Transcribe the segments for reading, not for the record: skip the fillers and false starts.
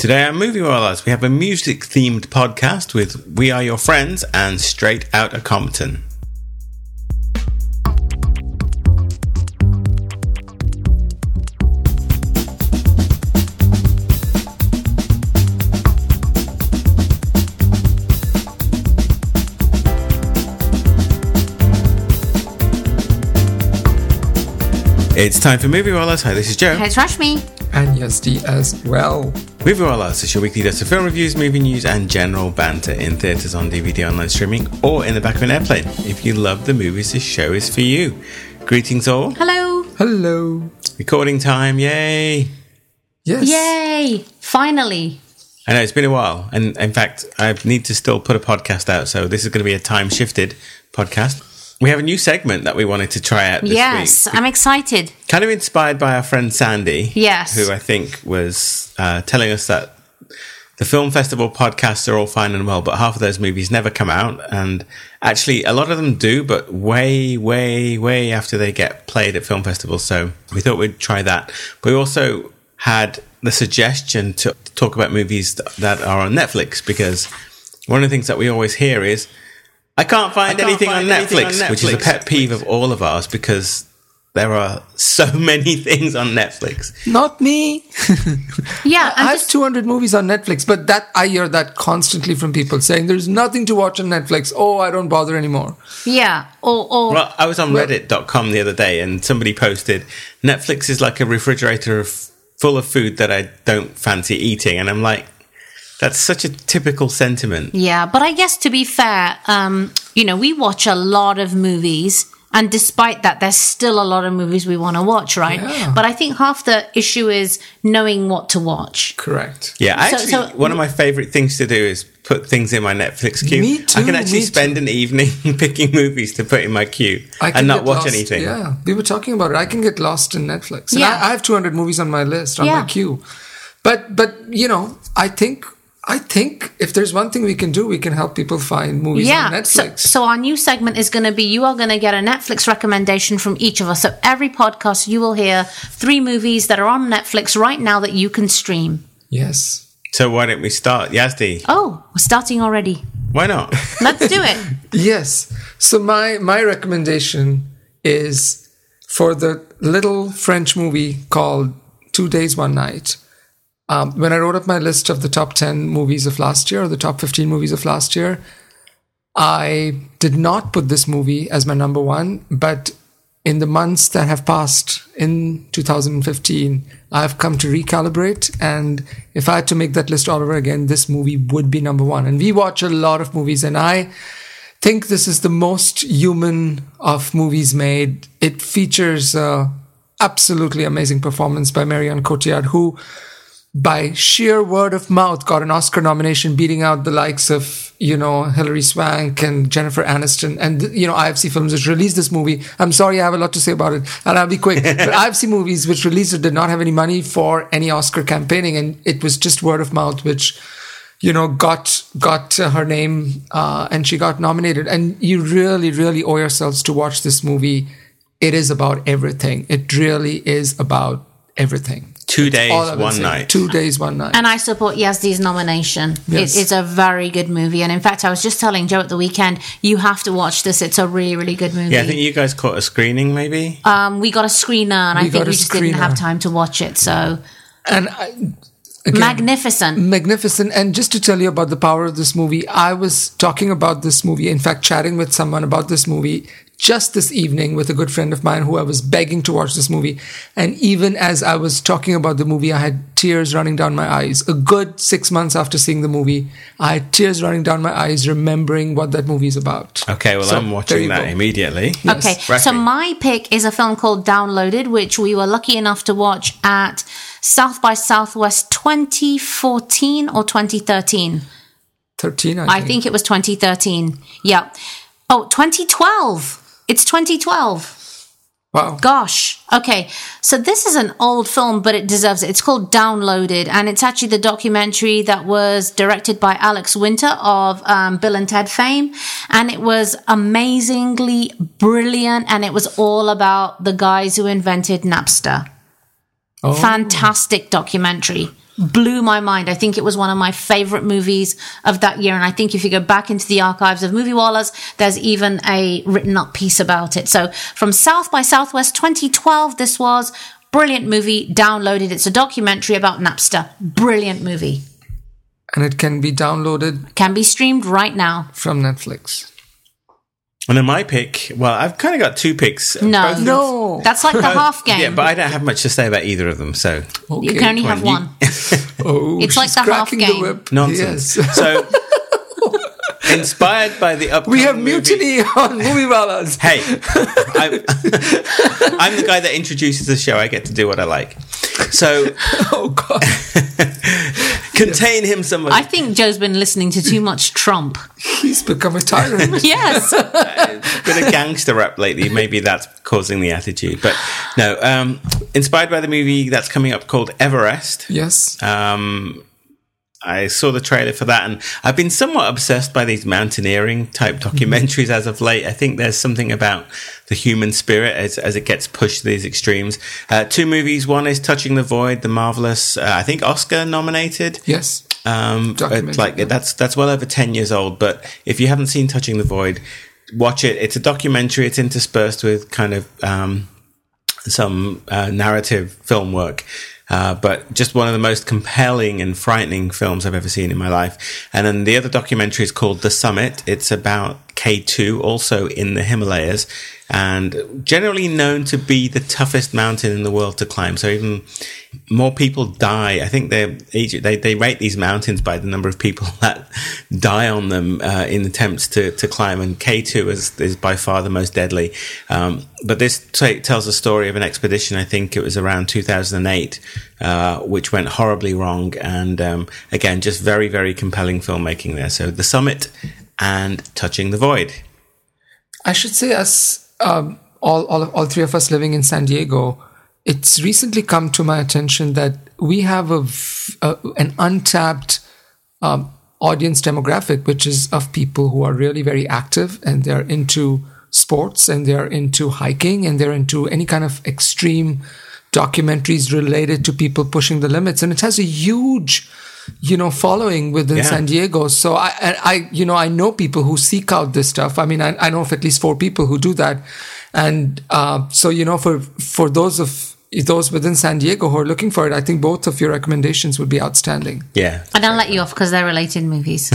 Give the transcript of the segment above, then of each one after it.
Today on Movie Rollers, we have a music-themed podcast with We Are Your Friends and Straight Outta Compton. It's time for Movie Rollers. Hi, this is Joe. Hey, it's Rashmi. And Yasdi as well. Movie Rollers is your weekly dose of film reviews, movie news, and general banter in theatres, on DVD, online streaming, or in the back of an airplane. If you love the movies, this show is for you. Greetings all. Hello. Hello. Recording time, yay. Yes. Yay. Finally. I know, it's been a while. And in fact, I need to still put a podcast out, so this is going to be a time-shifted podcast. We have a new segment that we wanted to try out this week. Yes, I'm excited. Kind of inspired by our friend Sandy. Yes. Who I think was telling us that the film festival podcasts are all fine and well, but half of those movies never come out. And actually, a lot of them do, but way, way, way after they get played at film festivals. So we thought we'd try that. But we also had the suggestion to talk about movies that are on Netflix, because one of the things that we always hear is, I can't find anything on Netflix, which is a pet peeve of all of ours, because there are so many things on Netflix. Not me. Yeah, I have 200 movies on Netflix, but that I hear that constantly from people saying there's nothing to watch on Netflix. Oh, I don't bother anymore. Yeah. Well, I was on Reddit.com the other day, and somebody posted, Netflix is like a refrigerator full of food that I don't fancy eating. And I'm like, that's such a typical sentiment. Yeah, but I guess to be fair, we watch a lot of movies, and despite that, there's still a lot of movies we want to watch, right? Yeah. But I think half the issue is knowing what to watch. Correct. Yeah, one of my favorite things to do is put things in my Netflix queue. Me too. I can actually spend an evening picking movies to put in my queue and not watch anything. Yeah, we were talking about it. I can get lost in Netflix. And I have 200 movies on my list, on my queue. But I think if there's one thing we can do, we can help people find movies on Netflix. So our new segment is going to be, you are going to get a Netflix recommendation from each of us. So every podcast you will hear 3 movies that are on Netflix right now that you can stream. Yes. So why don't we start? Yazdi. Oh, we're starting already. Why not? Let's do it. Yes. So my recommendation is for the little French movie called 2 Days, One Night. When I wrote up my list of the top 10 movies of last year, or the top 15 movies of last year, I did not put this movie as my number one, but in the months that have passed in 2015, I've come to recalibrate, and if I had to make that list all over again, this movie would be number one. And we watch a lot of movies, and I think this is the most human of movies made. It features absolutely amazing performance by Marion Cotillard, who by sheer word of mouth got an Oscar nomination, beating out the likes of, Hilary Swank and Jennifer Aniston. And, IFC Films, which released this movie. I'm sorry, I have a lot to say about it, and I'll be quick. But IFC Movies, which released it, did not have any money for any Oscar campaigning. And it was just word of mouth, which, got her name, and she got nominated. And you really, really owe yourselves to watch this movie. It is about everything. It really is about everything. 2 days, one night. 2 days, one night. And I support Yazdi's nomination. Yes. It's a very good movie. And in fact, I was just telling Joe at the weekend, you have to watch this. It's a really, really good movie. Yeah, I think you guys caught a screening, maybe? We got a screener, and I think we just didn't have time to watch it. So, and again, magnificent. And just to tell you about the power of this movie, I was talking about this movie, in fact, chatting with someone about this movie just this evening with a good friend of mine who I was begging to watch this movie. And even as I was talking about the movie, I had tears running down my eyes. A good 6 months after seeing the movie, I had tears running down my eyes remembering what that movie is about. Okay, well, I'm watching that immediately. Yes. Okay, so my pick is a film called Downloaded, which we were lucky enough to watch at South by Southwest 2014 or 2013. 13, I think it was 2013. Yeah. Oh, 2012. It's 2012. Wow. Gosh. Okay. So this is an old film, but it deserves it. It's called Downloaded, and it's actually the documentary that was directed by Alex Winter of Bill and Ted fame. And it was amazingly brilliant, and it was all about the guys who invented Napster. Oh. Fantastic documentary. blew my mind. I think it was one of my favorite movies of that year. And I think if you go back into the archives of Movie Wallahs, there's even a written up piece about it. So from South by Southwest 2012, this was brilliant movie, downloaded. It's a documentary about Napster. Brilliant movie. And it can be downloaded. Can be streamed right now. From Netflix. And then my pick, well, I've kind of got two picks. No. That's like the half game. Yeah, but I don't have much to say about either of them, so. Okay. You can only have one. It's like she's the half cracking game. whip. Nonsense. Yes. So, inspired by the upcoming We have movie- mutiny on Movie Wallahs. Hey, I'm the guy that introduces the show. I get to do what I like. So, Oh, God. contain him somebody. I think Joe's been listening to too much Trump. He's become a tyrant. Yes. Bit of gangster rap lately. Maybe that's causing the attitude. But no, inspired by the movie that's coming up called Everest. Yes. I saw the trailer for that, and I've been somewhat obsessed by these mountaineering type documentaries as of late. I think there's something about the human spirit as it gets pushed to these extremes. Two movies. One is Touching the Void, the marvelous, I think Oscar nominated. Yes. Like that's well over 10 years old. But if you haven't seen Touching the Void, watch it. It's a documentary. It's interspersed with kind of some narrative film work. But just one of the most compelling and frightening films I've ever seen in my life. And then the other documentary is called The Summit. It's about K2, also in the Himalayas, and generally known to be the toughest mountain in the world to climb. So even more people die. I think they rate these mountains by the number of people that die on them in attempts to climb. And K2 is by far the most deadly. But this tells a story of an expedition. I think it was around 2008, which went horribly wrong. And again, just very, very compelling filmmaking there. So The Summit and Touching the Void. I should say, us all three of us living in San Diego, it's recently come to my attention that we have an untapped audience demographic, which is of people who are really very active, and they're into sports, and they're into hiking, and they're into any kind of extreme documentaries related to people pushing the limits. And it has a huge following within San Diego. So I know people who seek out this stuff. I mean, I know of at least 4 people who do that. And so, for those within San Diego who are looking for it, I think both of your recommendations would be outstanding. Yeah. And I'll let you off because they're related movies.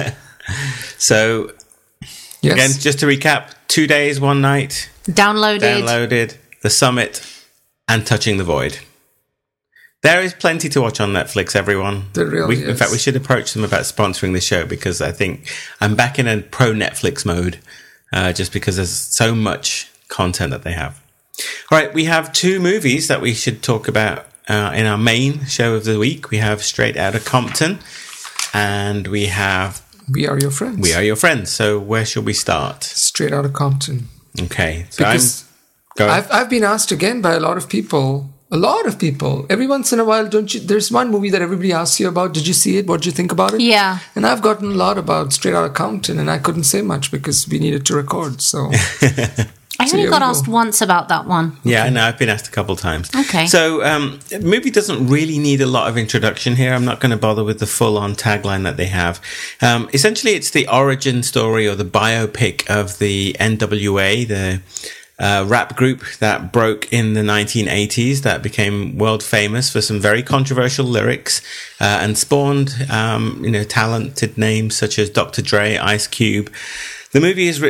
So, yes. Again, just to recap, 2 days, 1 night. Downloaded, The Summit, and Touching the Void. There is plenty to watch on Netflix, everyone. There really is. In fact, we should approach them about sponsoring the show, because I think I'm back in a pro-Netflix mode, just because there's so much content that they have. All right, we have 2 movies that we should talk about in our main show of the week. We have Straight Outta Compton, and we have We Are Your Friends. We Are Your Friends. So where should we start? Straight Outta Compton. Okay. So Because I've been asked again by a lot of people. Every once in a while, there's one movie that everybody asks you about. Did you see it? What did you think about it? Yeah. And I've gotten a lot about Straight Outta Compton, and I couldn't say much because we needed to record. So I only got asked once about that one. Yeah, I know. I've been asked a couple of times. Okay. So the movie doesn't really need a lot of introduction here. I'm not going to bother with the full-on tagline that they have. Essentially, it's the origin story or the biopic of the NWA, the rap group that broke in the 1980s, that became world famous for some very controversial lyrics, and spawned, talented names such as Dr. Dre, Ice Cube. The movie is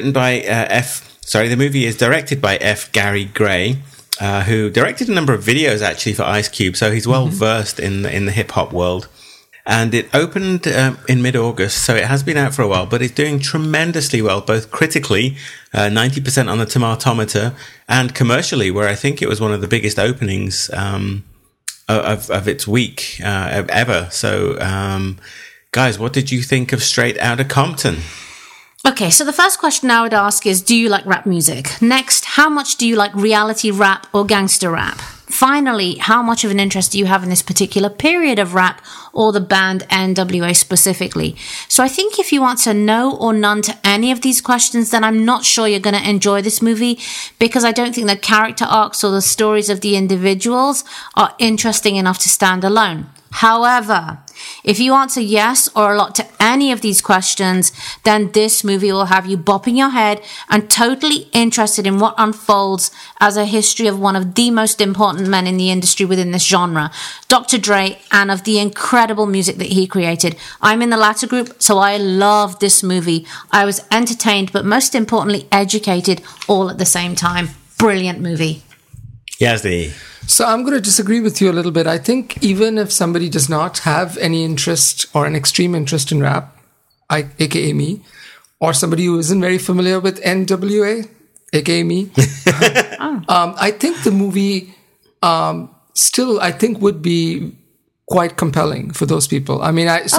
directed by F. Gary Gray, who directed a number of videos actually for Ice Cube. So he's well versed in the hip hop world. And it opened in mid-August, so it has been out for a while, but it's doing tremendously well, both critically, 90% on the tomatometer, and commercially, where I think it was one of the biggest openings of its week ever. So, guys, what did you think of Straight Outta Compton? Okay, so the first question I would ask is, do you like rap music? Next, how much do you like reality rap or gangster rap? finally, how much of an interest do you have in this particular period of rap or the band NWA specifically? So I think if you answer no or none to any of these questions, then I'm not sure you're going to enjoy this movie, because I don't think the character arcs or the stories of the individuals are interesting enough to stand alone. However, if you answer yes or a lot to any of these questions, then this movie will have you bopping your head and totally interested in what unfolds as a history of one of the most important men in the industry within this genre, Dr. Dre, and of the incredible music that he created. I'm in the latter group, so I loved this movie. I was entertained, but most importantly, educated all at the same time. Brilliant movie. Yazdi. So I'm going to disagree with you a little bit. I think even if somebody does not have any interest or an extreme interest in rap, aka me, or somebody who isn't very familiar with NWA, aka me, I think the movie still, I think, would be quite compelling for those people. I mean, it's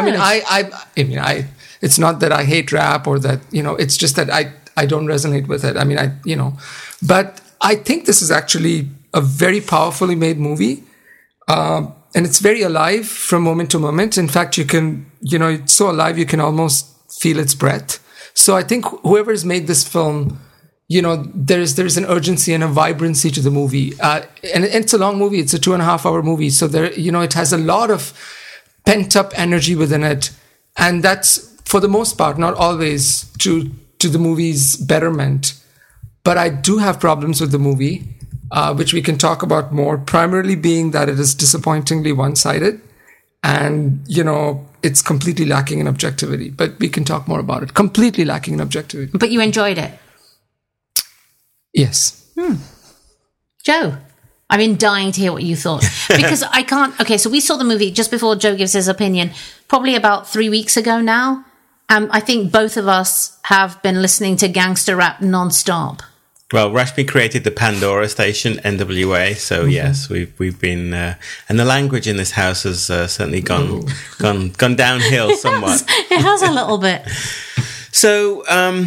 not that I hate rap or that, it's just that I don't resonate with it. I mean, but I think this is actually a very powerfully made movie. And it's very alive from moment to moment. In fact, you can, it's so alive, you can almost feel its breath. So I think whoever's made this film, there's an urgency and a vibrancy to the movie. And it's a long movie. It's a 2.5 hour movie. So there, it has a lot of pent up energy within it. And that's, for the most part, not always to the movie's betterment. But I do have problems with the movie, which we can talk about more, primarily being that it is disappointingly one-sided and, it's completely lacking in objectivity. But we can talk more about it. Completely lacking in objectivity. But you enjoyed it? Yes. Joe, I've been dying to hear what you thought. Because I can't... Okay, so we saw the movie just before Joe gives his opinion, probably about 3 weeks ago now. I think both of us have been listening to gangster rap nonstop. Well, Rashmi created the Pandora station, NWA. So yes, we've been, and the language in this house has certainly gone downhill somewhat. It has a little bit. So,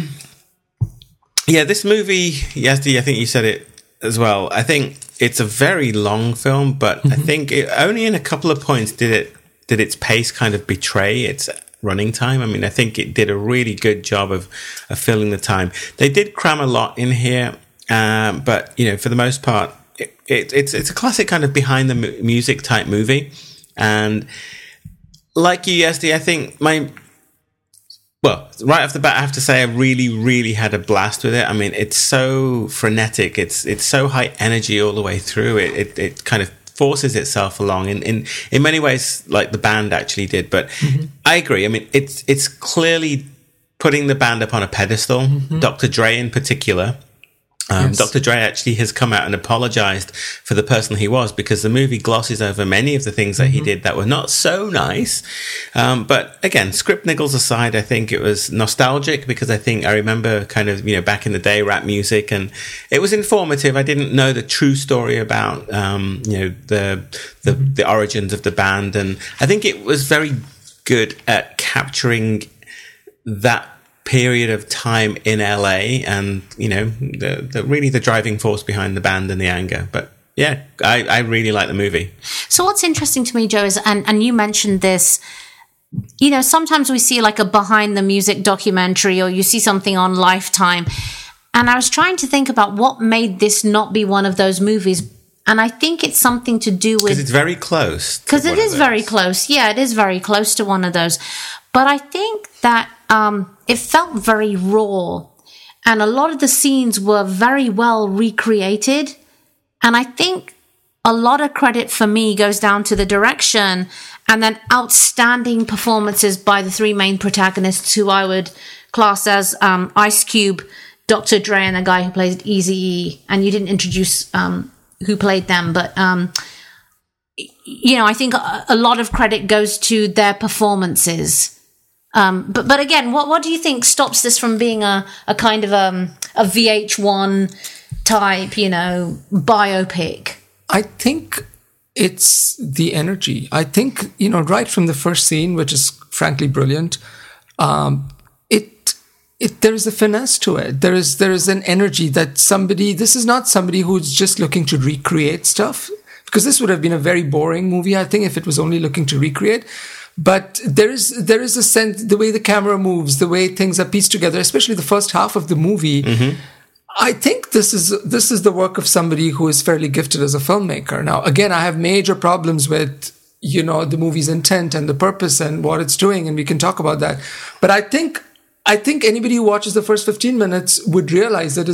this movie, Yazdi, I think you said it as well. I think it's a very long film, but I think only in a couple of points did its pace kind of betray its running time. I mean, I think it did a really good job of filling the time. They did cram a lot in here, but for the most part, it's a classic kind of behind the music type movie. And like you, Yazdi, I think right off the bat, I have to say I really, really had a blast with it. I mean, it's so frenetic. It's so high energy all the way through. It kind of forces itself along in many ways, like the band actually did. But I agree. I mean, it's clearly putting the band up on a pedestal. Dr. Dre in particular. Yes. Dr. Dre actually has come out and apologized for the person he was, because the movie glosses over many of the things that he did that were not so nice. But again, script niggles aside, I think it was nostalgic, because I remember kind of, back in the day, rap music, and it was informative. I didn't know the true story about, the origins of the band. And I think it was very good at capturing that period of time in LA, and the driving force behind the band and the anger. But yeah, I really like the movie. So what's interesting to me, Joe, is and you mentioned this, sometimes we see like a behind the music documentary, or you see something on Lifetime, and I was trying to think about what made this not be one of those movies. And I think it's something to do with... Because it's very close. Because it is very close. Yeah, it is very close to one of those. But I think that it felt very raw. And a lot of the scenes were very well recreated. And I think a lot of credit for me goes down to the direction and then outstanding performances by the three main protagonists, who I would class as Ice Cube, Dr. Dre, and the guy who plays Eazy-E. And you didn't introduce... who played them, but I think a lot of credit goes to their performances. But again, what do you think stops this from being a kind of a VH1 type, biopic? I think it's the energy. I think, right from the first scene, which is frankly brilliant, there is a finesse to it. There is an energy that this is not somebody who's just looking to recreate stuff, because this would have been a very boring movie, I think, if it was only looking to recreate. But there is a sense, the way the camera moves, the way things are pieced together, especially the first half of the movie. Mm-hmm. I think this is the work of somebody who is fairly gifted as a filmmaker. Now, again, I have major problems with, the movie's intent and the purpose and what it's doing, and we can talk about that. But I think anybody who watches the first 15 minutes would realize that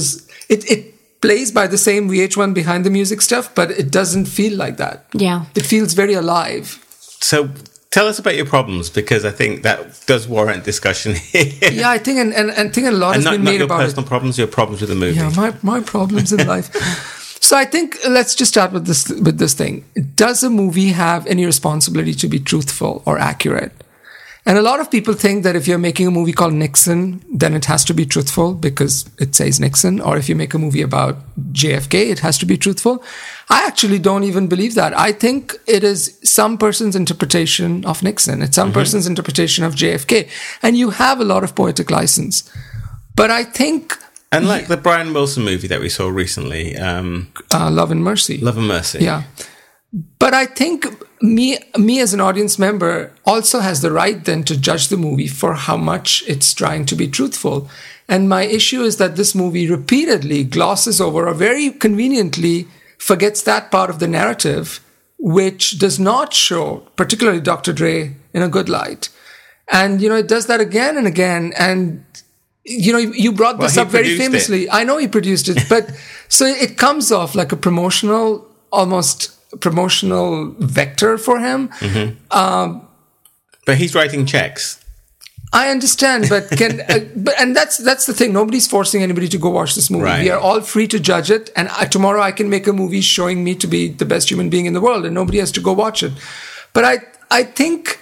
it plays by the same VH1 behind the music stuff, but it doesn't feel like that. Yeah. It feels very alive. So tell us about your problems, because I think that does warrant discussion here. Yeah, I think and think a lot has been made about it. Not your personal problems, your problems with the movie. Yeah, my problems in life. So I think let's just start with this thing. Does a movie have any responsibility to be truthful or accurate? And a lot of people think that if you're making a movie called Nixon, then it has to be truthful because it says Nixon. Or if you make a movie about JFK, it has to be truthful. I actually don't even believe that. I think it is some person's interpretation of Nixon. It's some person's interpretation of JFK. And you have a lot of poetic license. But I think... And like the Brian Wilson movie that we saw recently. Love and Mercy. Love and Mercy. Yeah. But I think me as an audience member also has the right then to judge the movie for how much it's trying to be truthful. And my issue is that this movie repeatedly glosses over or very conveniently forgets that part of the narrative which does not show, particularly Dr. Dre, in a good light. And, it does that again and again. And, you brought this up very famously. I know he produced it, but so it comes off like a almost promotional vector for him. Mm-hmm. But he's writing checks. I understand, but and that's the thing. Nobody's forcing anybody to go watch this movie. Right. We are all free to judge it. And tomorrow I can make a movie showing me to be the best human being in the world, and nobody has to go watch it. But I think,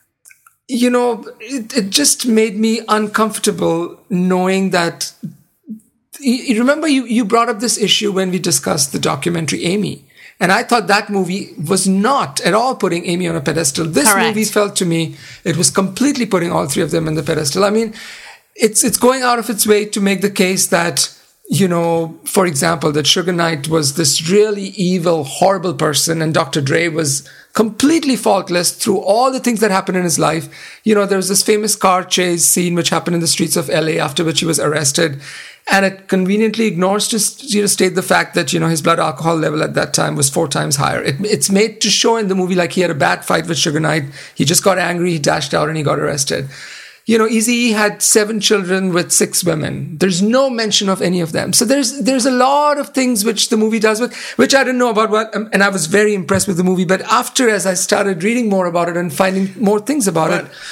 it just made me uncomfortable knowing that. You remember you brought up this issue when we discussed the documentary Amy. And I thought that movie was not at all putting Amy on a pedestal. This Correct. movie felt to me, it was completely putting all three of them on the pedestal. I mean, it's going out of its way to make the case that, for example, that Suge Knight was this really evil, horrible person and Dr. Dre was completely faultless through all the things that happened in his life. There was this famous car chase scene which happened in the streets of LA after which he was arrested. And it conveniently ignores to state the fact that, his blood alcohol level at that time was 4 times higher. It's made to show in the movie like he had a bad fight with Suge Knight. He just got angry, he dashed out and he got arrested. Eazy-E had 7 children with 6 women. There's no mention of any of them. So there's a lot of things which the movie does which I didn't know about, and I was very impressed with the movie. But after, as I started reading more about it and finding more things about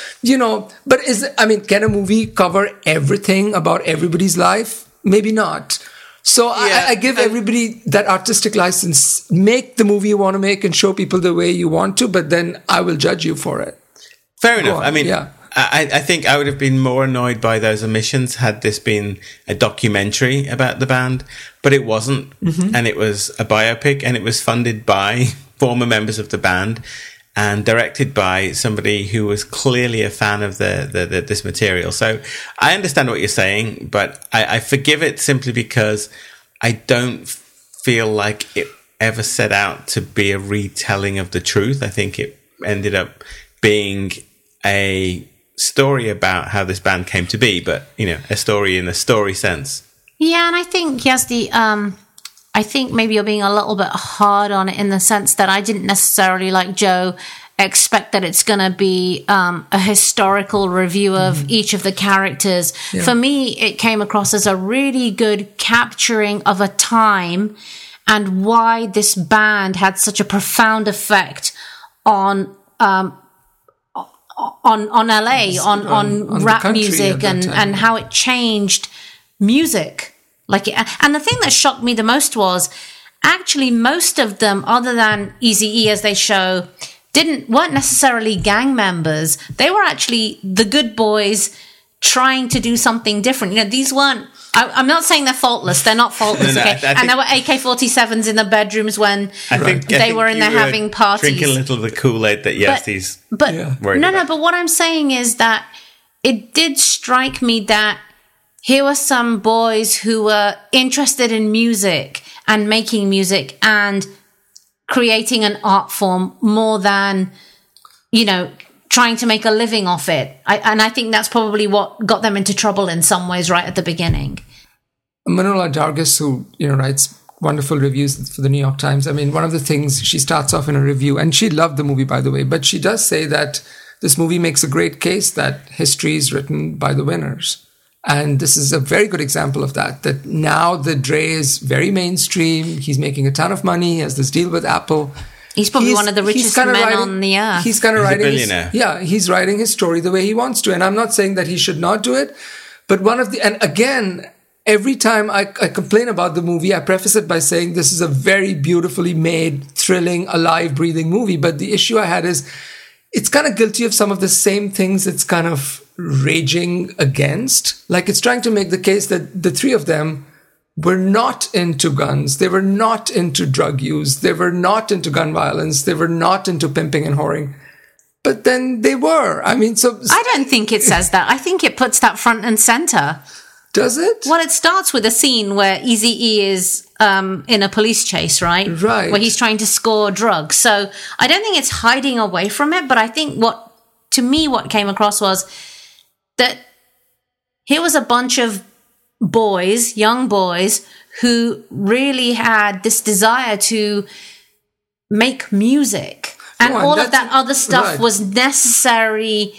it, can a movie cover everything about everybody's life? Maybe not. So yeah, I give everybody that artistic license. Make the movie you want to make and show people the way you want to, but then I will judge you for it. Fair enough. I mean, yeah. I think I would have been more annoyed by those omissions had this been a documentary about the band, but it wasn't. Mm-hmm. And it was a biopic, and it was funded by former members of the band and directed by somebody who was clearly a fan of this material. So I understand what you're saying, but I forgive it simply because I don't feel like it ever set out to be a retelling of the truth. I think it ended up being a story about how this band came to be, but a story in a story sense. Yeah, and I think I think maybe you're being a little bit hard on it in the sense that I didn't necessarily, like Joe, expect that it's going to be a historical review of each of the characters. Yeah. For me, it came across as a really good capturing of a time and why this band had such a profound effect on LA, on rap music and how it changed music. And the thing that shocked me the most was actually most of them, other than Eazy-E as they show, weren't necessarily gang members. They were actually the good boys trying to do something different. These weren't, I'm not saying they're faultless. They're not faultless, okay? And there were AK-47s in the bedrooms when they were in there having parties. Drinking a little of the Kool-Aid that Yasty's worried about. But what I'm saying is that it did strike me that here were some boys who were interested in music and making music and creating an art form more than, trying to make a living off it. And I think that's probably what got them into trouble in some ways right at the beginning. Manohla Dargis, who, writes wonderful reviews for the New York Times. I mean, one of the things she starts off in a review, and she loved the movie, by the way, but she does say that this movie makes a great case that history is written by the winners. And this is a very good example of that now the Dre is very mainstream. He's making a ton of money. He has this deal with Apple. He's probably one of the richest men on the earth. He's kind of writing a billionaire. He's writing his story the way he wants to. And I'm not saying that he should not do it. But and again, every time I complain about the movie, I preface it by saying this is a very beautifully made, thrilling, alive, breathing movie. But the issue I had is it's kind of guilty of some of the same things it's kind of raging against. Like it's trying to make the case that the three of them were not into guns. They were not into drug use. They were not into gun violence. They were not into pimping and whoring. But then they were. I mean, so... I don't think it says that. I think it puts that front and center. Does it? Well, it starts with a scene where Eazy-E is in a police chase, right? Right. Where he's trying to score drugs. So I don't think it's hiding away from it, but I think what came across was that here was a bunch of boys, young boys, who really had this desire to make music. And all of that other stuff was necessary...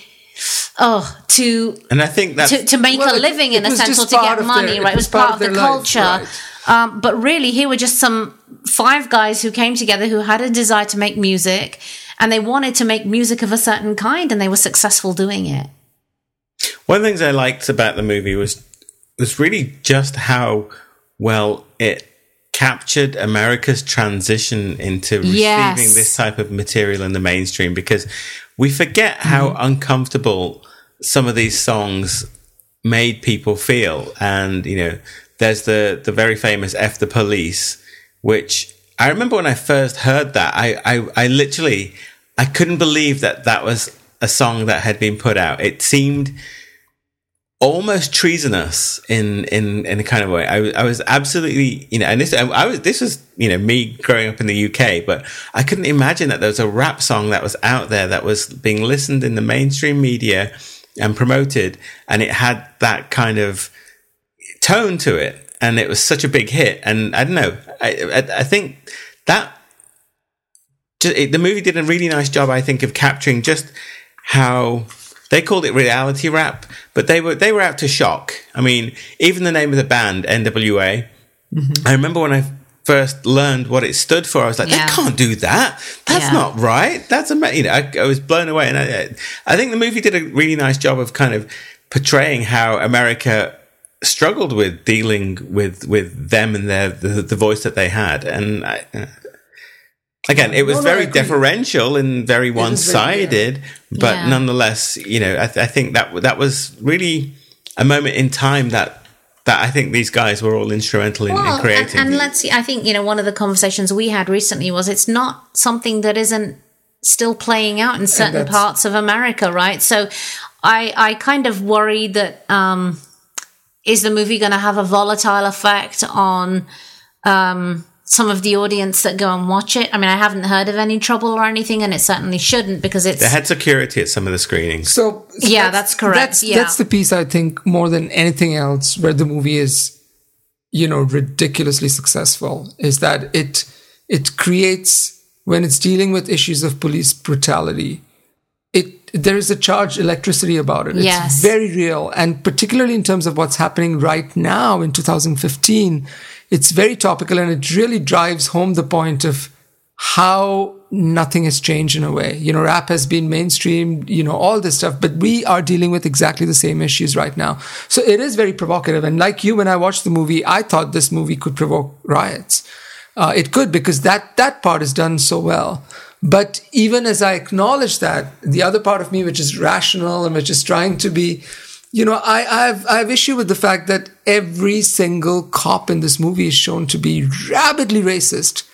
and I think that's to make a living in a sense, or to get money, right? It was part of the culture. Right. But really, here were just some 5 guys who came together who had a desire to make music, and they wanted to make music of a certain kind, and they were successful doing it. One of the things I liked about the movie was really just how well it captured America's transition into receiving this type of material in the mainstream, because we forget how uncomfortable some of these songs made people feel. And, there's the very famous F the Police, which I remember when I first heard that, I literally, I couldn't believe that was a song that had been put out. It seemed almost treasonous in a kind of way. I was absolutely, and this was me growing up in the UK, but I couldn't imagine that there was a rap song that was out there that was being listened in the mainstream media and promoted, and it had that kind of tone to it, and it was such a big hit. And I don't know, I think that the movie did a really nice job, I think, of capturing just how. They called it reality rap, but they were out to shock. I mean, even the name of the band, NWA, I remember when I first learned what it stood for, I was like, they can't do that. That's not right. That's amazing. I was blown away. And I think the movie did a really nice job of kind of portraying how America struggled with dealing with them and the voice that they had. And again, it was very deferential and very one-sided, but nonetheless, I think that was really a moment in time that I think these guys were all instrumental in creating. And let's see, I think, one of the conversations we had recently was it's not something that isn't still playing out in certain parts of America, right? So I kind of worry that is the movie going to have a volatile effect on some of the audience that go and watch it? I mean, I haven't heard of any trouble or anything, and it certainly shouldn't, because it's... They had security at some of the screenings. So that's correct. That's the piece, I think, more than anything else, where the movie is, ridiculously successful, is that it creates, when it's dealing with issues of police brutality, there is a charged electricity about it. It's very real. And particularly in terms of what's happening right now in 2015, it's very topical, and it really drives home the point of how nothing has changed in a way. Rap has been mainstream, all this stuff, but we are dealing with exactly the same issues right now. So it is very provocative. And like you, when I watched the movie, I thought this movie could provoke riots. It could, because that part is done so well. But even as I acknowledge that, the other part of me, which is rational and which is trying to be, I have issue with the fact that every single cop in this movie is shown to be rabidly racist.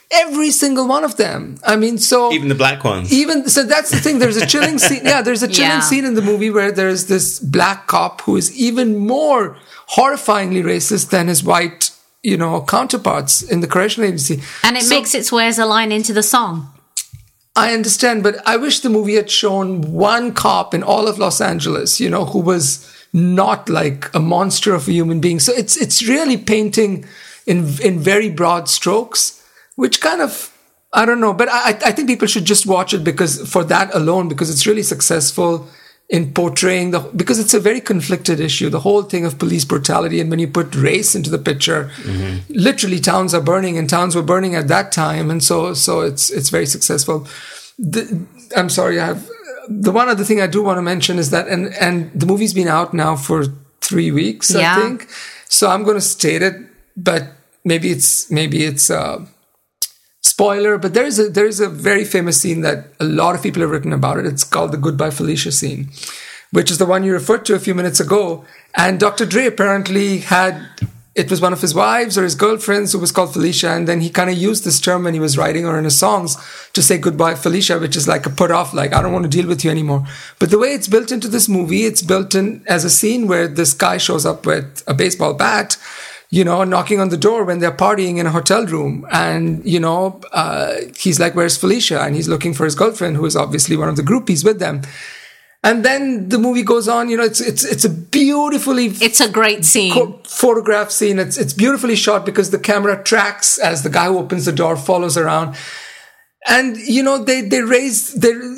Every single one of them. I mean, so even the black ones. So that's the thing. There's a chilling scene. Yeah, there's a chilling scene in the movie where there's this black cop who is even more horrifyingly racist than his white, counterparts in the correctional agency. And it makes its way as a line into the song. I understand, but I wish the movie had shown one cop in all of Los Angeles, who was not like a monster of a human being. So it's really painting in very broad strokes, which kind of, I don't know, but I think people should just watch it for that alone, because it's really successful in portraying because it's a very conflicted issue, the whole thing of police brutality. And when you put race into the picture, literally towns are burning, and towns were burning at that time. And so it's very successful. I'm sorry, the one other thing I do want to mention is that, and the movie's been out now for 3 weeks, I think. So I'm going to state it, but maybe it's spoiler, but there is a very famous scene that a lot of people have written about it. It's called the Goodbye Felicia scene, which is the one you referred to a few minutes ago. And Dr. Dre apparently it was one of his wives or his girlfriends who was called Felicia. And then he kind of used this term when he was writing her in his songs to say goodbye Felicia, which is like a put off, like, I don't want to deal with you anymore. But the way it's built into this movie, it's built in as a scene where this guy shows up with a baseball bat, knocking on the door when they're partying in a hotel room. And, he's like, where's Felicia? And he's looking for his girlfriend, who is obviously one of the groupies with them. And then the movie goes on, it's a beautifully... It's a great scene. Photograph scene. It's beautifully shot because the camera tracks as the guy who opens the door follows around. And, they raise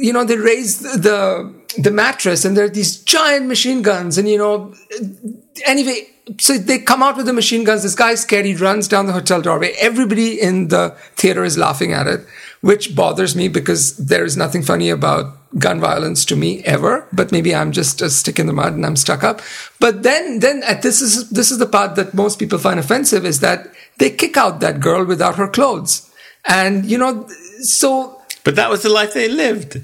the mattress, and there are these giant machine guns. And, anyway, so they come out with the machine guns. This guy's scared. He runs down the hotel doorway. Everybody in the theater is laughing at it, which bothers me because there is nothing funny about gun violence to me ever. But maybe I'm just a stick in the mud and I'm stuck up. But then this is the part that most people find offensive, is that they kick out that girl without her clothes. And, so... But that was the life they lived.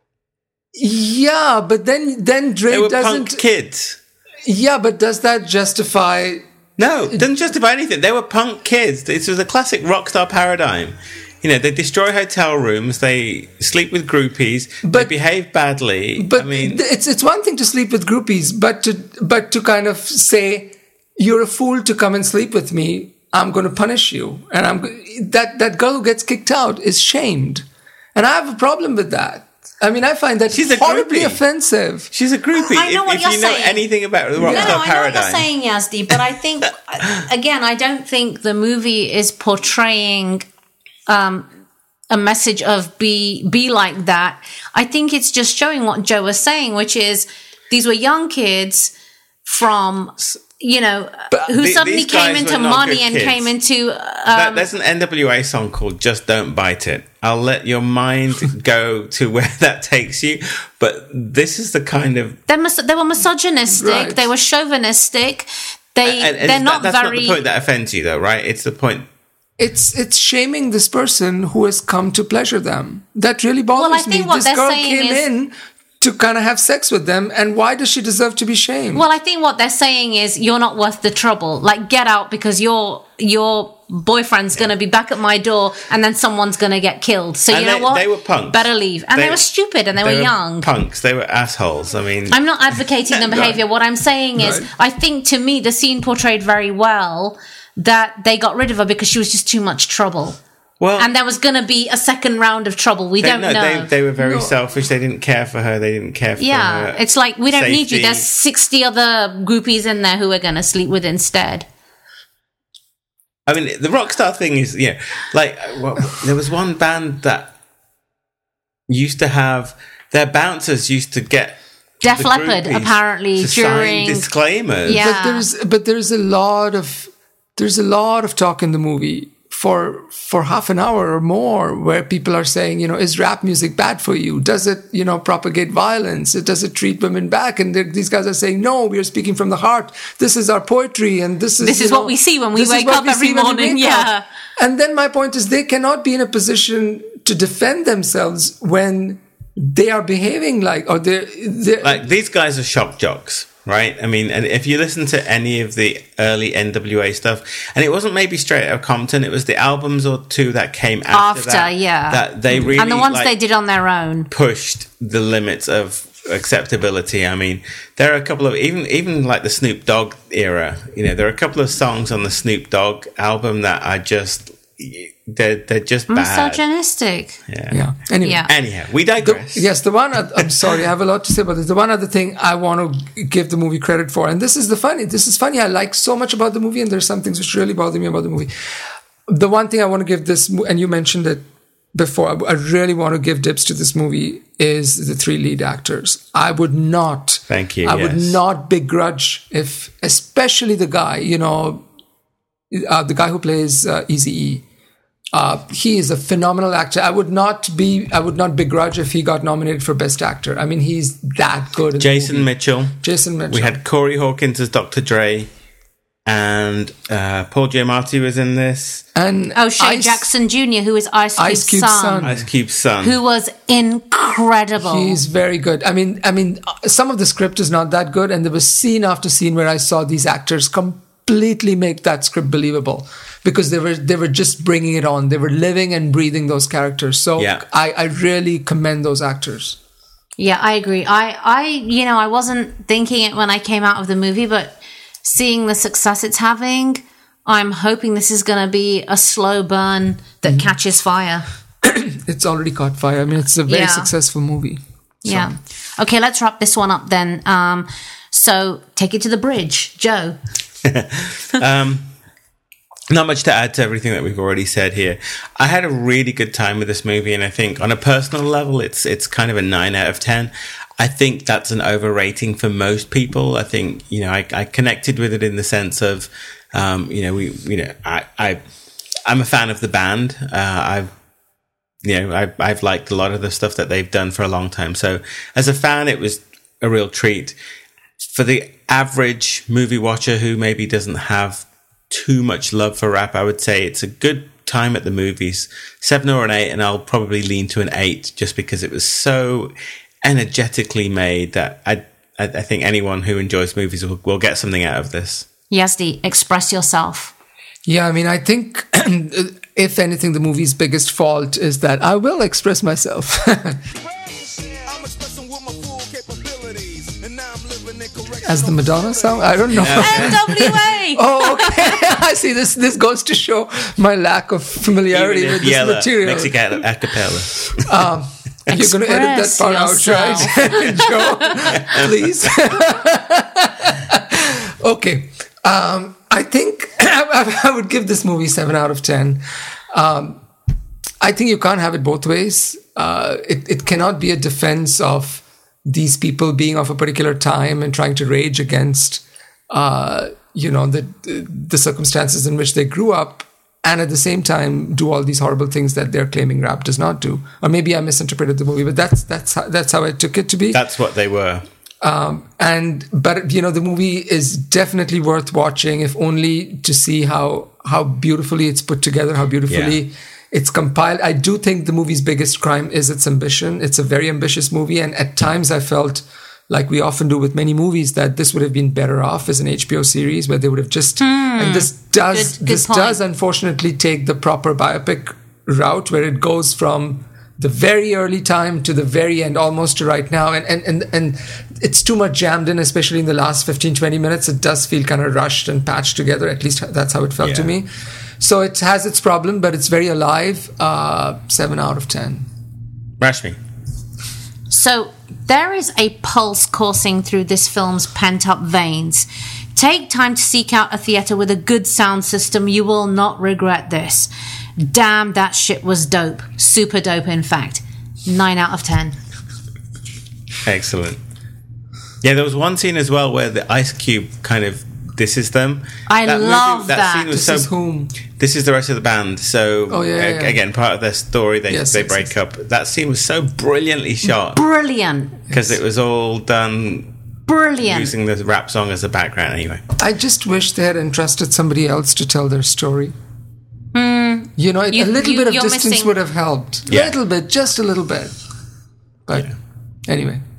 Yeah, but then Dre they were doesn't... punk kids. Yeah, but does that justify... No, it doesn't justify anything. They were punk kids. This was a classic rock star paradigm. They destroy hotel rooms, they sleep with groupies, they behave badly. But it's one thing to sleep with groupies, but to kind of say, you're a fool to come and sleep with me, I'm going to punish you. And that girl who gets kicked out is shamed. And I have a problem with that. I mean, I find that she's horribly offensive. She's a groupie. I know what you're saying. Know anything about the rockstar paradigm. I know what you're saying, Yazdi, but I think, again, I don't think the movie is portraying a message of be like that. I think it's just showing what Joe was saying, which is these were young kids from... who suddenly came into money and came into... there's an NWA song called Just Don't Bite It. I'll let your mind go to where that takes you. But this is the kind of... They were misogynistic. Right. They were chauvinistic. They're not that's very... not the point that offends you, though, right? It's the point... It's shaming this person who has come to pleasure them. That really bothers me. This girl came in to kind of have sex with them, and why does she deserve to be shamed? Well, I think what they're saying is you're not worth the trouble. Like, get out, because your boyfriend's going to be back at my door, and then someone's going to get killed. So you know what? They were punks. Better leave. And they were stupid, and they were young. Punks. They were assholes. I mean, I'm not advocating the behavior. What I'm saying is, I think to me the scene portrayed very well that they got rid of her because she was just too much trouble. Well, and there was going to be a second round of trouble. We don't know. They were very selfish. They didn't care for her. They didn't care for her. Yeah, it's like, we don't need you. There's 60 other groupies in there who we're going to sleep with instead. I mean, the Rockstar thing is, there was one band that used to have, their bouncers used to get Def Leppard, apparently, during disclaimers. Yeah. But there's a lot of talk in the movie for half an hour or more where people are saying, is rap music bad for you? Does it, propagate violence? Does it treat women back? And these guys are saying, no, we are speaking from the heart. This is our poetry. And this is what we see when we wake up every morning. Yeah. And then my point is, they cannot be in a position to defend themselves when they are behaving like, or they're like, these guys are shock jocks. right? I mean, and if you listen to any of the early NWA stuff, and it wasn't maybe straight out of Compton, it was the albums or two that came after that, that they really, and the ones they did on their own, pushed the limits of acceptability. I mean, there are a couple of even like the Snoop Dogg era, there are a couple of songs on the Snoop Dogg album that are just they're just bad. Misogynistic. Yeah. Anyhow, we digress. The one I'm sorry, I have a lot to say about this. The one other thing I want to give the movie credit for, and this is funny. I like so much about the movie, and there's some things which really bother me about the movie. The one thing I want to give this, and you mentioned it before, I really want to give dips to this movie, is the 3 lead actors. I would not. Thank you. I would not begrudge if, especially the guy, the guy who plays Eazy-E. He is a phenomenal actor. I would not begrudge if he got nominated for Best Actor. I mean, he's that good. In Jason Mitchell. We had Corey Hawkins as Dr. Dre, and Paul Giamatti was in this. And Shea Jackson Jr., who is Ice Cube's son. Ice Cube's son, who was incredible. He's very good. I mean, some of the script is not that good, and there was scene after scene where I saw these actors completely make that script believable, because they were just bringing it on. They were living and breathing those characters. So I really commend those actors. Yeah, I agree. I wasn't thinking it when I came out of the movie, but seeing the success it's having, I'm hoping this is going to be a slow burn that catches fire. It's already caught fire. I mean, it's a very successful movie. So. Yeah. Okay, let's wrap this one up then. So take it to the bridge, Joe. Not much to add to everything that we've already said here. I had a really good time with this movie, and I think on a personal level, it's kind of a 9 out of 10. I think that's an overrating for most people. I think, I connected with it in the sense of, I'm a fan of the band. I've liked a lot of the stuff that they've done for a long time. So as a fan, it was a real treat. For the average movie watcher who maybe doesn't have too much love for rap, I would say it's a good time at the movies. 7 or an 8, and I'll probably lean to an 8 just because it was so energetically made that I think anyone who enjoys movies will get something out of this. Yazdi, express yourself. Yeah, I mean, I think if anything, the movie's biggest fault is that I will express myself. As the Madonna song? I don't know. NWA! Oh, okay. I see. This goes to show my lack of familiarity with this material. Mexican a cappella. You're going to edit that part out, right? Joe, please. Okay. I think I would give this movie 7 out of 10. I think you can't have it both ways. It cannot be a defense of these people being of a particular time and trying to rage against, the circumstances in which they grew up, and at the same time do all these horrible things that they're claiming rap does not do. Or maybe I misinterpreted the movie, but that's how I took it to be. That's what they were. But the movie is definitely worth watching, if only to see how beautifully it's put together, how beautifully it's compiled. I do think the movie's biggest crime is its ambition. It's a very ambitious movie, and at times I felt, like we often do with many movies, that this would have been better off as an HBO series, where they would have just and this does unfortunately take the proper biopic route, where it goes from the very early time to the very end, almost to right now, and it's too much jammed in, especially in the last 15-20 minutes. It does feel kind of rushed and patched together. At least that's how it felt to me. So it has its problem, but it's very alive. 7 out of 10. Rashmi. So there is a pulse coursing through this film's pent-up veins. Take time to seek out a theatre with a good sound system. You will not regret this. Damn, that shit was dope. Super dope, in fact. 9 out of 10. Excellent. Yeah, there was one scene as well where the Ice Cube kind of disses them. I love that. Scene was This is whom? This is the rest of the band. So, again, part of their story, they break up. That scene was so brilliantly shot. Brilliant. Because it was all done... Brilliant. Using the rap song as a background, anyway. I just wish they had entrusted somebody else to tell their story. A little bit of distance would have helped. A little bit, just a little bit. But anyway.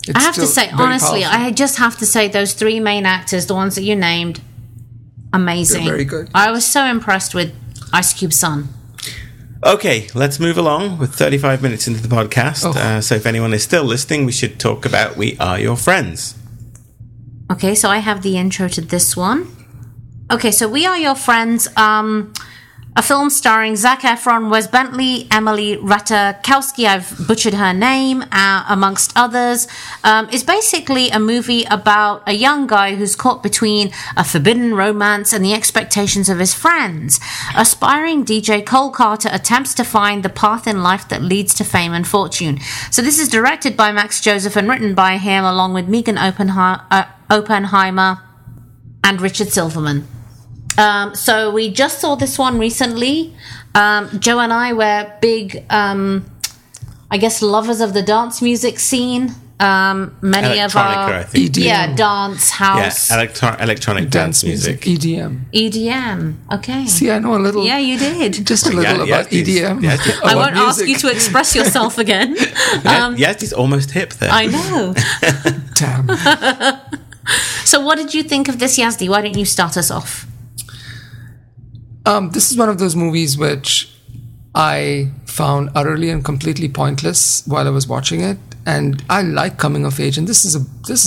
I have to say, honestly, I just have to say those three main actors, the ones that you named, amazing. They're very good. I was so impressed with Ice Cube's son. Okay, let's move along. We're 35 minutes into the podcast. So if anyone is still listening, we should talk about We Are Your Friends. Okay, so I have the intro to this one. Okay, so We Are Your Friends, a film starring Zac Efron, Wes Bentley, Emily Ratajkowski, I've butchered her name, amongst others, is basically a movie about a young guy who's caught between a forbidden romance and the expectations of his friends. Aspiring DJ Cole Carter attempts to find the path in life that leads to fame and fortune. So this is directed by Max Joseph and written by him along with Megan Oppenheimer and Richard Silverman. So we just saw this one recently. Joe and I were big, I guess, lovers of the dance music scene. Many of our I think. EDM. dance house, electronic dance music. EDM. Okay. See, I know a little. Yeah, you did. Just a little about EDM. I won't ask you to express yourself again. Yes, he's almost hip there. I know. Damn. So, what did you think of this, Yazdi? Why don't you start us off? This is one of those movies which I found utterly and completely pointless while I was watching it, and I like coming of age. And this is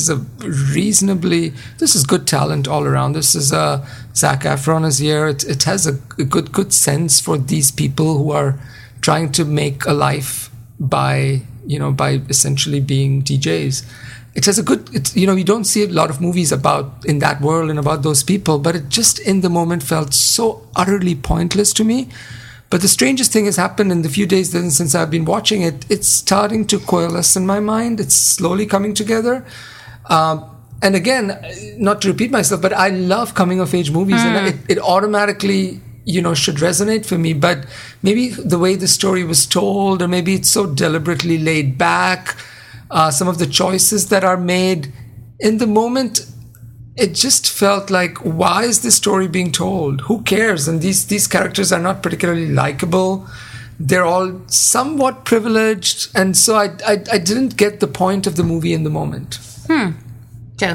good talent all around. This is Zac Efron is here. It has a good sense for these people who are trying to make a life by essentially being DJs. It has you don't see a lot of movies in that world and about those people, but it just in the moment felt so utterly pointless to me. But the strangest thing has happened in the few days since I've been watching it. It's starting to coalesce in my mind. It's slowly coming together. And again, not to repeat myself, but I love coming of age movies, and it automatically should resonate for me. But maybe the way the story was told, or maybe it's so deliberately laid back. Some of the choices that are made in the moment, it just felt like, why is this story being told? Who cares? And these characters are not particularly likable. They're all somewhat privileged, and so I didn't get the point of the movie in the moment. Joe?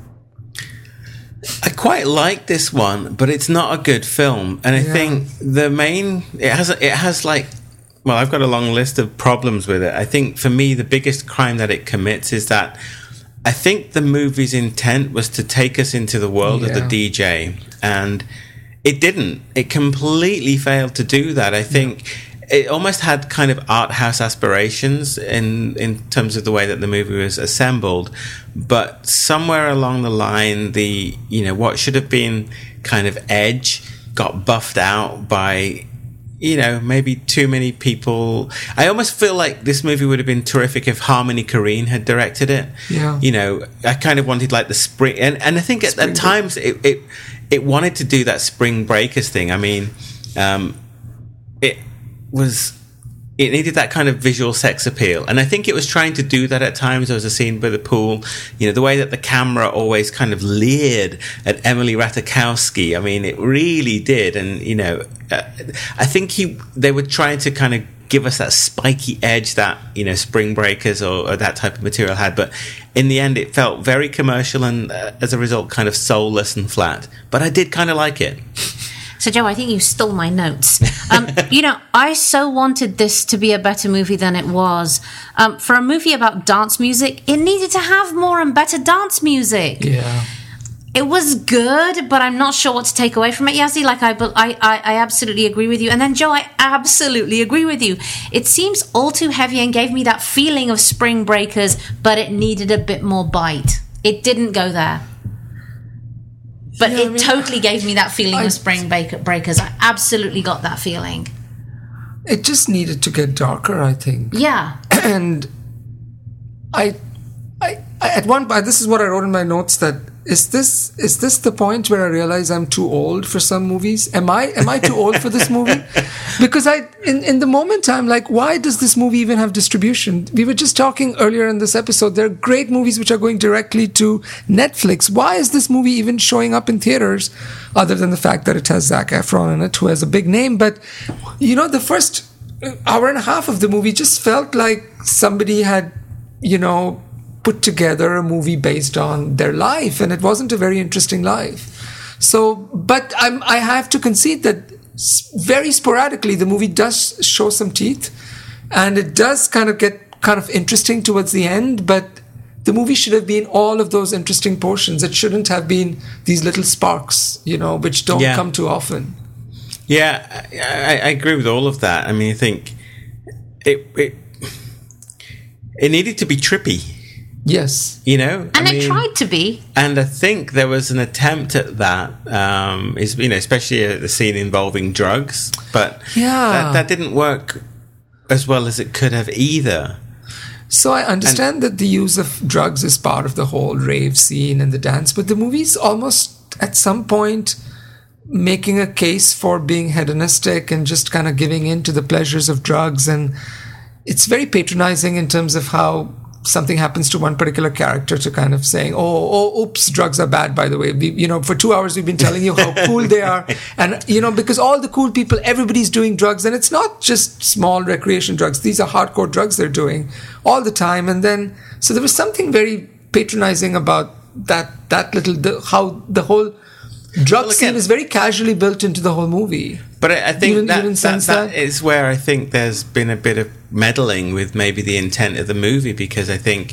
I quite like this one, but it's not a good film. And I think it has like, well, I've got a long list of problems with it. I think for me, the biggest crime that it commits is that I think the movie's intent was to take us into the world of the DJ, and it didn't. It completely failed to do that. I think it almost had kind of art house aspirations in terms of the way that the movie was assembled, but somewhere along the line, what should have been kind of edge got buffed out by maybe too many people. I almost feel like this movie would have been terrific if Harmony Korine had directed it. Yeah. I kind of wanted like the spring, and I think at times it wanted to do that Spring Breakers thing. I mean, it needed that kind of visual sex appeal, and I think it was trying to do that at times. There was a scene by the pool, the way that the camera always kind of leered at Emily Ratajkowski. I mean, it really did, and I think they were trying to kind of give us that spiky edge that Spring Breakers or that type of material had, but in the end it felt very commercial and as a result kind of soulless and flat. But I did kind of like it. So, Joe, I think you stole my notes. I so wanted this to be a better movie than it was. For a movie about dance music, it needed to have more and better dance music. Yeah. It was good, but I'm not sure what to take away from it, Yazdi. Like, I absolutely agree with you. And then, Joe, I absolutely agree with you. It seems all too heavy and gave me that feeling of Spring Breakers, but it needed a bit more bite. It didn't go there. But it totally gave me that feeling of Spring Breakers. I absolutely got that feeling. It just needed to get darker, I think. Yeah. And I at one point, this is what I wrote in my notes, that is this the point where I realize I'm too old for some movies? Am I too old for this movie? Because in the moment I'm like, why does this movie even have distribution? We were just talking earlier in this episode, there are great movies which are going directly to Netflix. Why is this movie even showing up in theaters, other than the fact that it has Zac Efron in it, who has a big name? But the first hour and a half of the movie just felt like somebody had put together a movie based on their life, and it wasn't a very interesting life. So, but I have to concede that very sporadically the movie does show some teeth, and it does get interesting towards the end, but the movie should have been all of those interesting portions. It shouldn't have been these little sparks, which don't come too often. Yeah, I agree with all of that. I mean, I think it needed to be trippy. Yes. And it tried to be. And I think there was an attempt at that, especially the scene involving drugs. But that didn't work as well as it could have either. So I understand that the use of drugs is part of the whole rave scene and the dance, but the movie's almost at some point making a case for being hedonistic and just kind of giving in to the pleasures of drugs. And it's very patronizing in terms of how something happens to one particular character to kind of saying, oops, drugs are bad, by the way. For 2 hours we've been telling you how cool they are. And, because all the cool people, everybody's doing drugs. And it's not just small recreation drugs. These are hardcore drugs they're doing all the time. And then, so there was something very patronizing about how the whole drug scene is very casually built into the whole movie. But I think that is where I think there's been a bit of meddling with maybe the intent of the movie, because I think,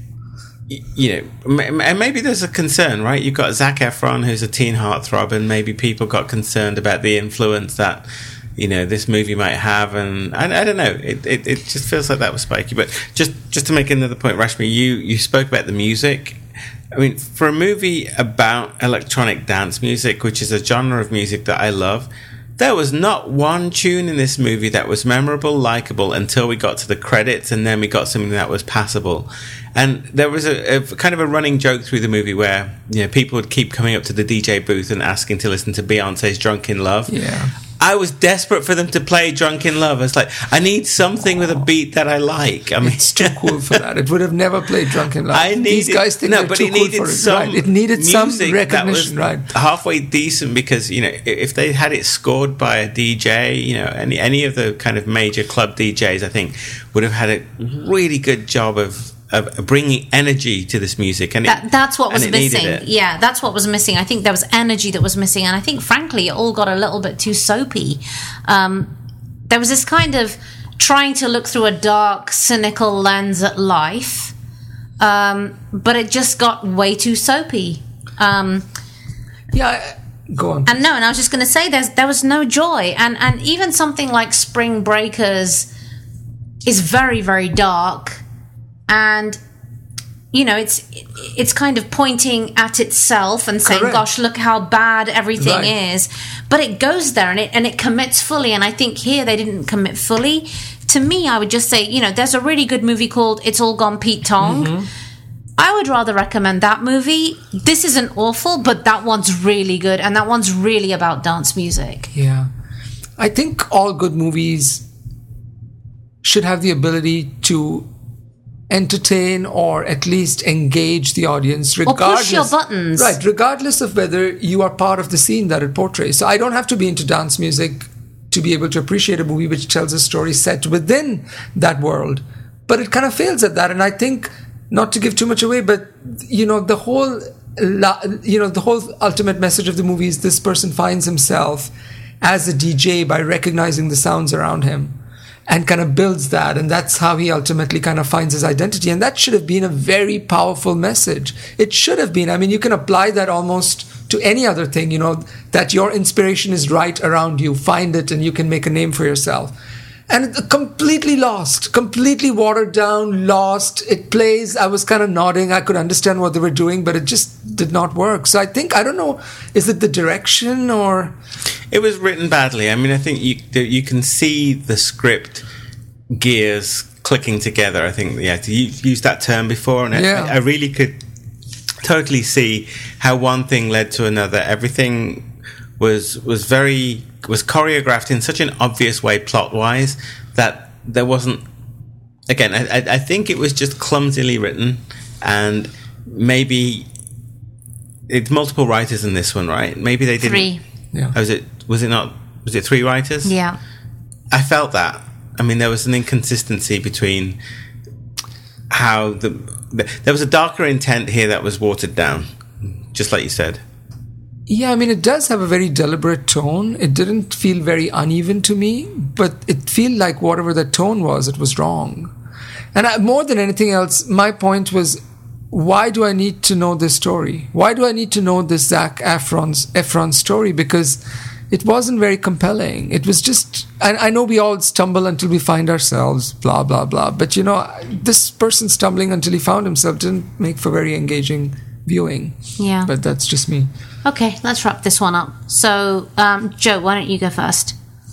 and maybe there's a concern, right? You've got Zac Efron, who's a teen heartthrob, and maybe people got concerned about the influence that, this movie might have. And I don't know, it just feels like that was spiky. But just to make another point, Rashmi, you spoke about the music. I mean, for a movie about electronic dance music, which is a genre of music that I love, there was not one tune in this movie that was memorable, likable, until we got to the credits, and then we got something that was passable. And there was a kind of a running joke through the movie where, people would keep coming up to the DJ booth and asking to listen to Beyonce's Drunk in Love. Yeah. I was desperate for them to play Drunk in Love. I was like, I need something with a beat that I like. I mean, it's too cool for that. It would have never played Drunk in Love. These guys think they're too cool for it. Right. It needed some recognition, right? Halfway decent, because if they had it scored by a DJ, any of the kind of major club DJs, I think would have had a really good job of bringing energy to this music, and that's what was missing. Yeah, that's what was missing. I think there was energy that was missing, and I think, frankly, it all got a little bit too soapy. There was this kind of trying to look through a dark, cynical lens at life, but it just got way too soapy. Go on. And I was just going to say, there was no joy, and even something like Spring Breakers is very, very dark. And, it's kind of pointing at itself and saying, Correct. gosh, look how bad everything is. But it goes there and it commits fully. And I think here they didn't commit fully. To me, I would just say, there's a really good movie called It's All Gone Pete Tong. Mm-hmm. I would rather recommend that movie. This isn't awful, but that one's really good. And that one's really about dance music. Yeah. I think all good movies should have the ability to entertain or at least engage the audience, regardless. Or push your buttons. Right, regardless of whether you are part of the scene that it portrays. So I don't have to be into dance music to be able to appreciate a movie which tells a story set within that world. But it kind of fails at that. And I think, not to give too much away, but, the whole ultimate message of the movie is this person finds himself as a DJ by recognizing the sounds around him. And kind of builds that, and that's how he ultimately kind of finds his identity. And that should have been a very powerful message. It should have been. I mean, you can apply that almost to any other thing, that your inspiration is right around you. Find it, and you can make a name for yourself. And completely lost, completely watered down, lost. It plays. I was kind of nodding. I could understand what they were doing, but it just did not work. So I think, I don't know, is it the direction or... It was written badly. I mean, I think you can see the script gears clicking together. I think, you've used that term before, and I really could totally see how one thing led to another. Everything was choreographed in such an obvious way, plot-wise, that there wasn't... Again, I think it was just clumsily written, and maybe... It's multiple writers in this one, right? Maybe they didn't... 3. Yeah. Was it 3 writers? Yeah. I felt that. I mean, there was an inconsistency between how there was a darker intent here that was watered down, just like you said. Yeah, I mean, it does have a very deliberate tone. It didn't feel very uneven to me, but it felt like whatever the tone was, it was wrong. And more than anything else, my point was, why do I need to know this story? Why do I need to know this Zac Efron story? Because it wasn't very compelling. It was just, I know we all stumble until we find ourselves, blah, blah, blah. But, this person stumbling until he found himself didn't make for very engaging viewing. Yeah. But that's just me. Okay, let's wrap this one up. So, Joe, why don't you go first?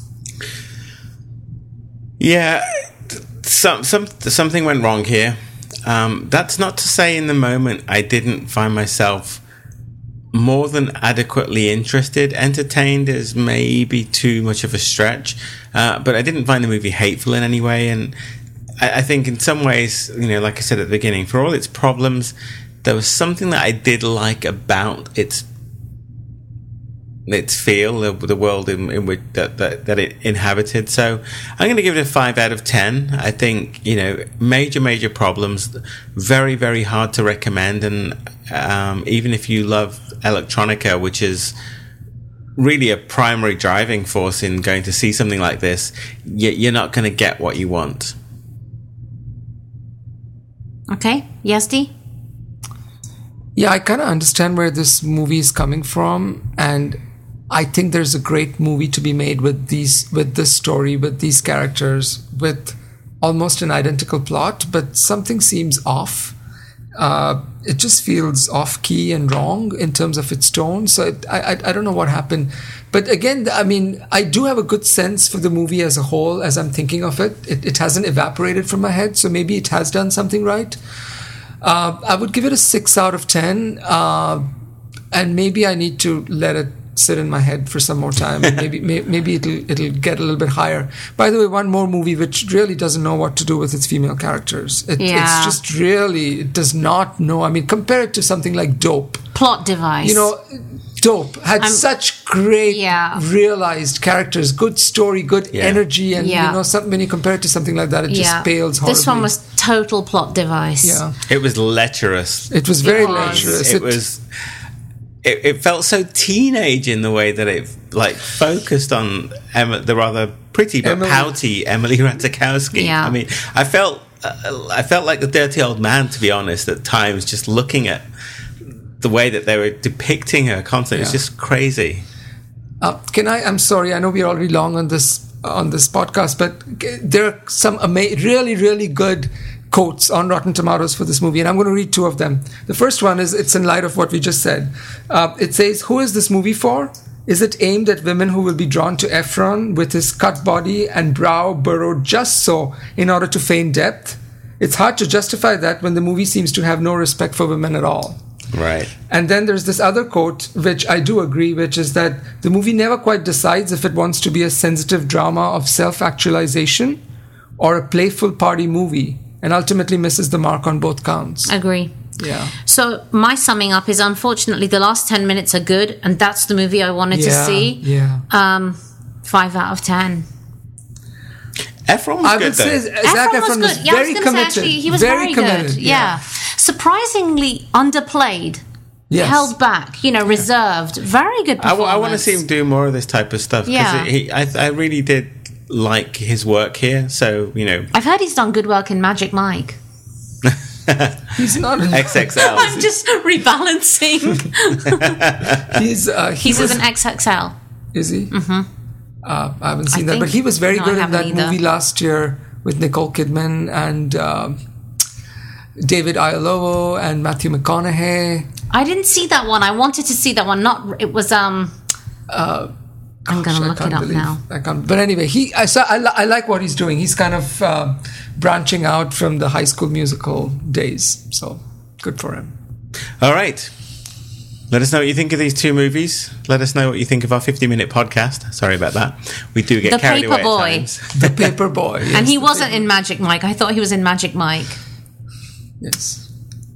Yeah, something went wrong here. That's not to say in the moment I didn't find myself more than adequately interested. Entertained is maybe too much of a stretch, but I didn't find the movie hateful in any way. And I think in some ways, like I said at the beginning, for all its problems, there was something that I did like about its feel, the world in which that it inhabited. So I'm going to give it a 5 out of 10. I think, major problems, very, very hard to recommend. And even if you love electronica, which is really a primary driving force in going to see something like this, you're not going to get what you want. Okay, Yazdi? Yeah, I kind of understand where this movie is coming from, and I think there's a great movie to be made with this story, with these characters, with almost an identical plot, but something seems off. It just feels off-key and wrong in terms of its tone. So I don't know what happened. But again, I mean, I do have a good sense for the movie as a whole as I'm thinking of it. It hasn't evaporated from my head, so maybe it has done something right. I would give it a 6 out of 10. And maybe I need to let it sit in my head for some more time, and maybe it'll get a little bit higher. By the way, one more movie which really doesn't know what to do with its female characters. It's just really, it does not know. I mean, compare it to something like Dope. Plot device. Dope had such great realized characters, good story, good energy, and when you compare it to something like that, it just pales horribly. This one was total plot device. Yeah, it was lecherous. It was very lecherous. It felt so teenage in the way that it focused on the rather pretty but pouty Emily Ratajkowski. Yeah. I mean, I felt like the dirty old man, to be honest, at times, just looking at the way that they were depicting her constantly. It's just crazy. I'm sorry, I know we're already long on this podcast, but there are some really, really good quotes on Rotten Tomatoes for this movie, and I'm going to read 2 of them. The first one it's in light of what we just said. It says, "Who is this movie for? Is it aimed at women who will be drawn to Efron with his cut body and brow burrowed just so in order to feign depth? It's hard to justify that when the movie seems to have no respect for women at all." Right. And then there's this other quote, which I do agree, which is that the movie never quite decides if it wants to be a sensitive drama of self-actualization or a playful party movie, and ultimately misses the mark on both counts. Agree. Yeah. So my summing up is, unfortunately, the last 10 minutes are good, and that's the movie I wanted to see. Yeah. 5 out of 10. Efron was good, though. Zac Efron was very committed. He was very committed. good. Yeah. Surprisingly underplayed. Yes. Held back, reserved. Very good performance. I want to see him do more of this type of stuff. Because I really did like his work here. So, I've heard he's done good work in Magic Mike. He's not an XXL. I'm just rebalancing. He's an XXL. Is he? Mm-hmm. I haven't seen that, but he was very good in that movie last year with Nicole Kidman and David Oyelowo and Matthew McConaughey. I didn't see that one. I wanted to see that one. It was I'm going to look it up now. I can't. But anyway, I like what he's doing. He's kind of branching out from the High School Musical days. So good for him. All right. Let us know what you think of these 2 movies. Let us know what you think of our 50-minute podcast. Sorry about that. We do get carried away at times. The Paper Boy. Yes, and he wasn't in Magic Mike. I thought he was in Magic Mike. Yes.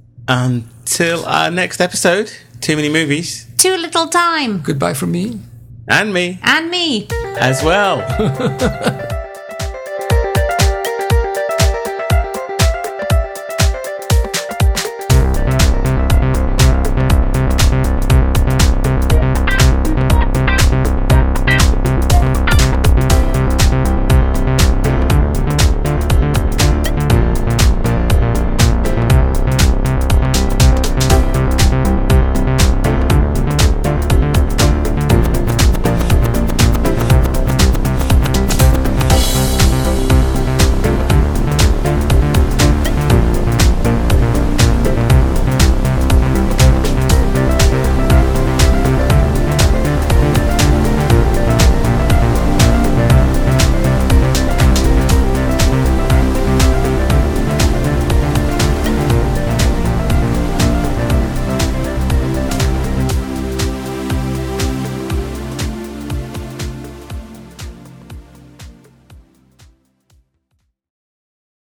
Until our next episode, Too Many Movies. Too little time. Goodbye from me. And me. And me. As well.